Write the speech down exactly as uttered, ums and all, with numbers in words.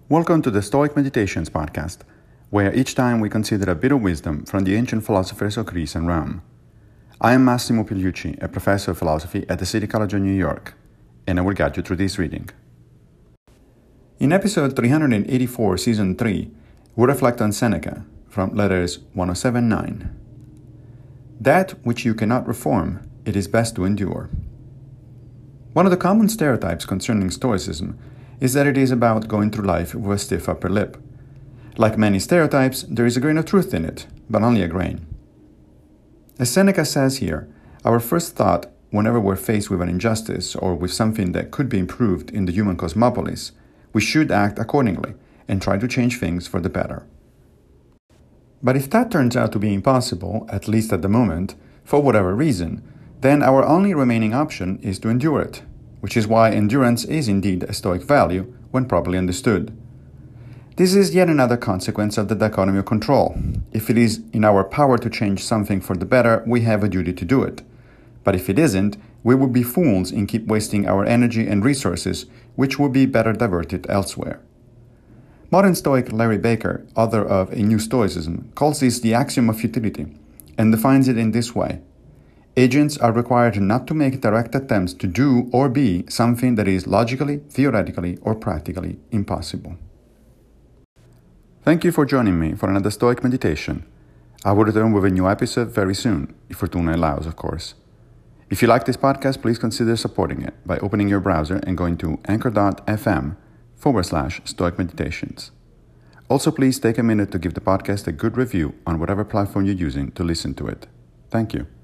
Welcome to the Stoic Meditations podcast, where each time we consider a bit of wisdom from the ancient philosophers of Greece and Rome. I am Massimo Pigliucci, a professor of philosophy at the City College of New York, and I will guide you through this reading. In episode three hundred eighty-four, season three, we reflect on Seneca from letters one oh seven nine. That which you cannot reform, it is best to endure. One of the common stereotypes concerning Stoicism is that it is about going through life with a stiff upper lip. Like many stereotypes, there is a grain of truth in it, but only a grain. As Seneca says here, our first thought whenever we're faced with an injustice or with something that could be improved in the human cosmopolis, we should act accordingly and try to change things for the better. But if that turns out to be impossible, at least at the moment, for whatever reason, then our only remaining option is to endure it, which is why endurance is indeed a Stoic value when properly understood. This is yet another consequence of the dichotomy of control. If it is in our power to change something for the better, we have a duty to do it. But if it isn't, we would be fools in keep wasting our energy and resources, which would be better diverted elsewhere. Modern Stoic Larry Baker, author of A New Stoicism, calls this the axiom of futility, and defines it in this way. Agents are required not to make direct attempts to do or be something that is logically, theoretically, or practically impossible. Thank you for joining me for another Stoic meditation. I will return with a new episode very soon, if Fortuna allows, of course. If you like this podcast, please consider supporting it by opening your browser and going to anchor.fm forward slash Stoic Meditations. Also, please take a minute to give the podcast a good review on whatever platform you're using to listen to it. Thank you.